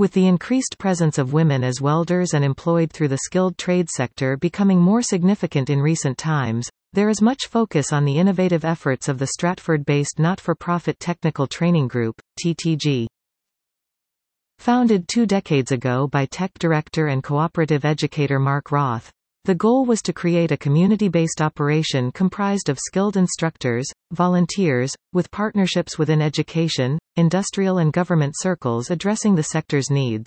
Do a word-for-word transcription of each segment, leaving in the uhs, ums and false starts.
With the increased presence of women as welders and employed through the skilled trades sector becoming more significant in recent times, there is much focus on the innovative efforts of the Stratford-based not-for-profit Technical Training Group, T T G. Founded two decades ago by tech director and cooperative educator Mark Roth, the goal was to create a community-based operation comprised of skilled instructors, volunteers, with partnerships within education, industrial and government circles addressing the sector's needs.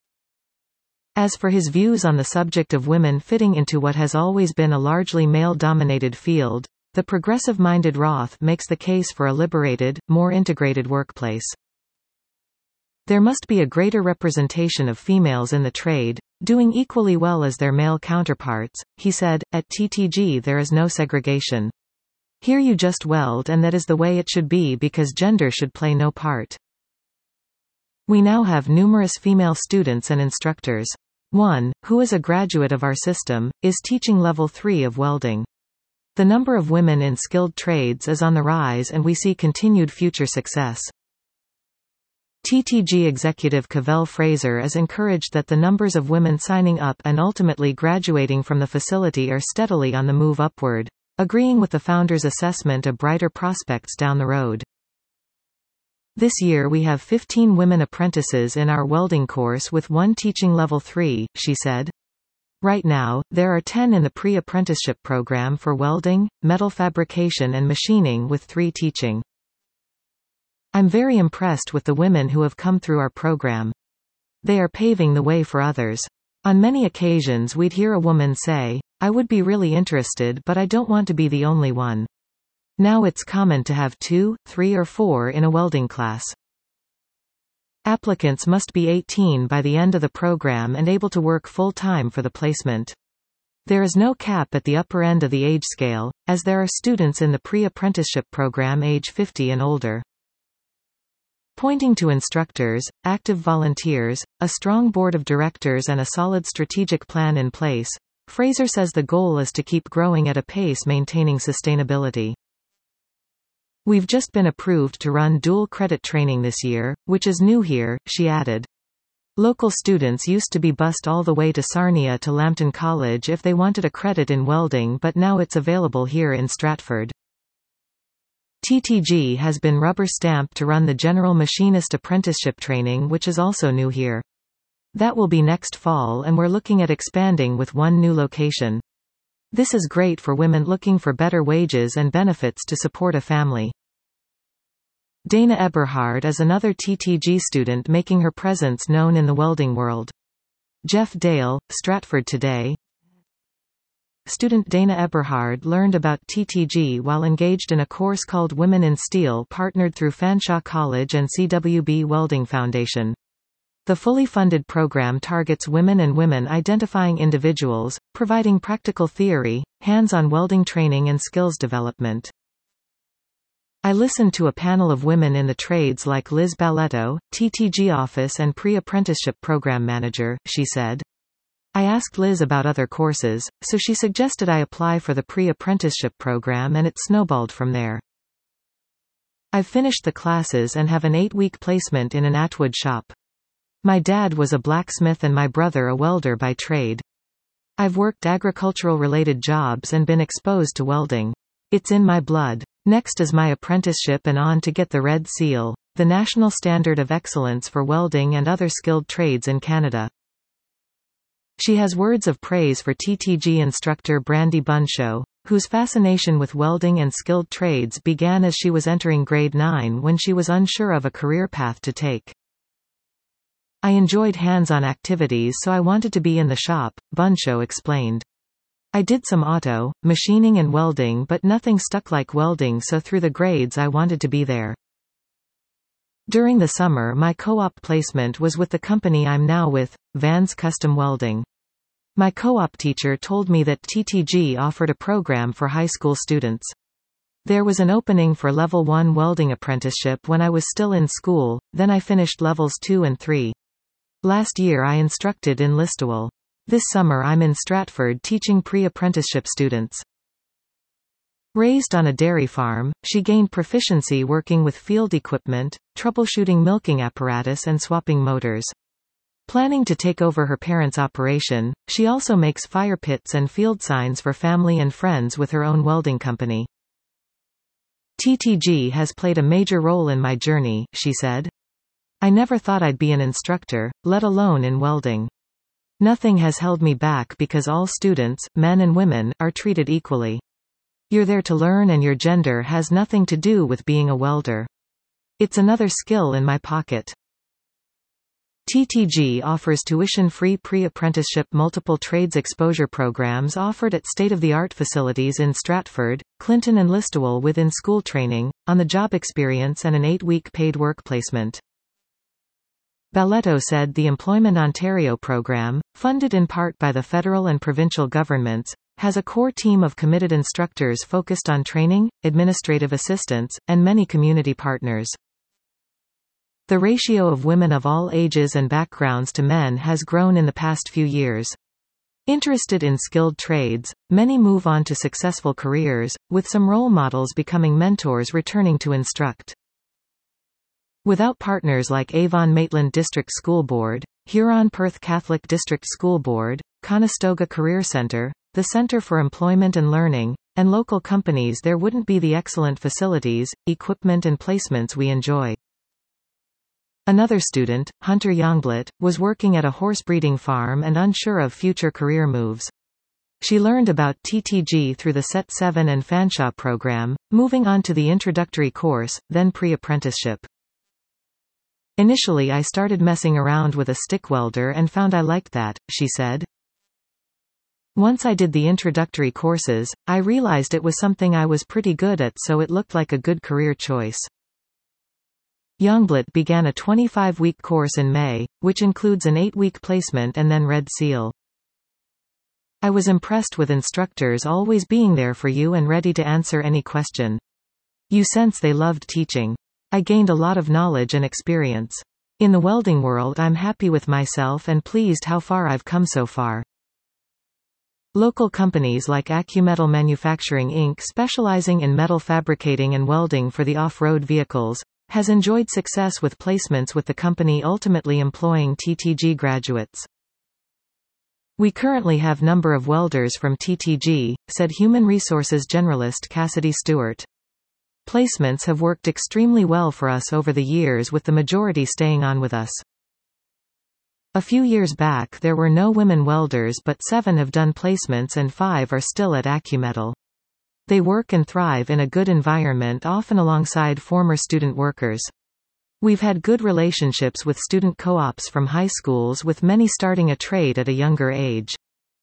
As for his views on the subject of women fitting into what has always been a largely male-dominated field, the progressive-minded Roth makes the case for a liberated, more integrated workplace. There must be a greater representation of females in the trade, doing equally well as their male counterparts, he said. At T T G there is no segregation. Here you just weld, and that is the way it should be because gender should play no part. We now have numerous female students and instructors. One, who is a graduate of our system, is teaching level three of welding. The number of women in skilled trades is on the rise and we see continued future success. T T G executive Cavell Fraser is encouraged that the numbers of women signing up and ultimately graduating from the facility are steadily on the move upward, agreeing with the founder's assessment of brighter prospects down the road. This year we have fifteen women apprentices in our welding course with one teaching level three, she said. Right now, there are ten in the pre-apprenticeship program for welding, metal fabrication and machining with three teaching. I'm very impressed with the women who have come through our program. They are paving the way for others. On many occasions we'd hear a woman say, I would be really interested but I don't want to be the only one. Now it's common to have two, three or four in a welding class. Applicants must be eighteen by the end of the program and able to work full-time for the placement. There is no cap at the upper end of the age scale, as there are students in the pre-apprenticeship program age fifty and older. Pointing to instructors, active volunteers, a strong board of directors and a solid strategic plan in place, Fraser says the goal is to keep growing at a pace maintaining sustainability. We've just been approved to run dual credit training this year, which is new here, she added. Local students used to be bused all the way to Sarnia to Lambton College if they wanted a credit in welding, but now it's available here in Stratford. T T G has been rubber-stamped to run the General Machinist Apprenticeship training, which is also new here. That will be next fall and we're looking at expanding with one new location. This is great for women looking for better wages and benefits to support a family. Dana Eberhard is another T T G student making her presence known in the welding world. Jeff Dale, Stratford Today. Student Dana Eberhard learned about T T G while engaged in a course called Women in Steel partnered through Fanshawe College and C W B Welding Foundation. The fully funded program targets women and women identifying individuals, providing practical theory, hands-on welding training and skills development. I listened to a panel of women in the trades like Liz Balletto, T T G office and pre-apprenticeship program manager, she said. I asked Liz about other courses, so she suggested I apply for the pre-apprenticeship program and it snowballed from there. I've finished the classes and have an eight-week placement in an Atwood shop. My dad was a blacksmith and my brother a welder by trade. I've worked agricultural-related jobs and been exposed to welding. It's in my blood. Next is my apprenticeship and on to get the Red Seal, the national standard of excellence for welding and other skilled trades in Canada. She has words of praise for T T G instructor Brandy Bunshow, whose fascination with welding and skilled trades began as she was entering grade nine when she was unsure of a career path to take. I enjoyed hands-on activities so I wanted to be in the shop, Bunshow explained. I did some auto, machining and welding but nothing stuck like welding, so through the grades I wanted to be there. During the summer my co-op placement was with the company I'm now with, Vans Custom Welding. My co-op teacher told me that T T G offered a program for high school students. There was an opening for level one welding apprenticeship when I was still in school, then I finished levels two and three. Last year I instructed in Listowel. This summer I'm in Stratford teaching pre-apprenticeship students. Raised on a dairy farm, she gained proficiency working with field equipment, troubleshooting milking apparatus and swapping motors. Planning to take over her parents' operation, she also makes fire pits and field signs for family and friends with her own welding company. T T G has played a major role in my journey, she said. I never thought I'd be an instructor, let alone in welding. Nothing has held me back because all students, men and women, are treated equally. You're there to learn and your gender has nothing to do with being a welder. It's another skill in my pocket. T T G offers tuition-free pre-apprenticeship multiple trades exposure programs offered at state-of-the-art facilities in Stratford, Clinton and Listowel with in-school training, on-the-job experience and an eight-week paid work placement. Balletto said the Employment Ontario program, funded in part by the federal and provincial governments, has a core team of committed instructors focused on training, administrative assistance, and many community partners. The ratio of women of all ages and backgrounds to men has grown in the past few years. Interested in skilled trades, many move on to successful careers, with some role models becoming mentors returning to instruct. Without partners like Avon Maitland District School Board, Huron-Perth Catholic District School Board, Conestoga Career Centre, the Centre for Employment and Learning, and local companies, there wouldn't be the excellent facilities, equipment and placements we enjoy. Another student, Hunter Youngblood, was working at a horse breeding farm and unsure of future career moves. She learned about T T G through the Set seven and Fanshawe program, moving on to the introductory course, then pre-apprenticeship. Initially I started messing around with a stick welder and found I liked that, she said. Once I did the introductory courses, I realized it was something I was pretty good at, so it looked like a good career choice. Youngblood began a twenty-five week course in May, which includes an eight week placement and then Red Seal. I was impressed with instructors always being there for you and ready to answer any question. You sense they loved teaching. I gained a lot of knowledge and experience. In the welding world I'm happy with myself and pleased how far I've come so far. Local companies like Acumetal Manufacturing Incorporated, specializing in metal fabricating and welding for the off-road vehicles, has enjoyed success with placements with the company ultimately employing T T G graduates. We currently have number of welders from T T G, said Human Resources Generalist Cassidy Stewart. Placements have worked extremely well for us over the years, with the majority staying on with us. A few years back there were no women welders, but seven have done placements and five are still at Acumetal. They work and thrive in a good environment, often alongside former student workers. We've had good relationships with student co-ops from high schools, with many starting a trade at a younger age.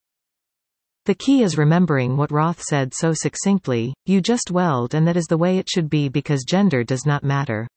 The key is remembering what Roth said so succinctly, you just weld and that is the way it should be because gender does not matter.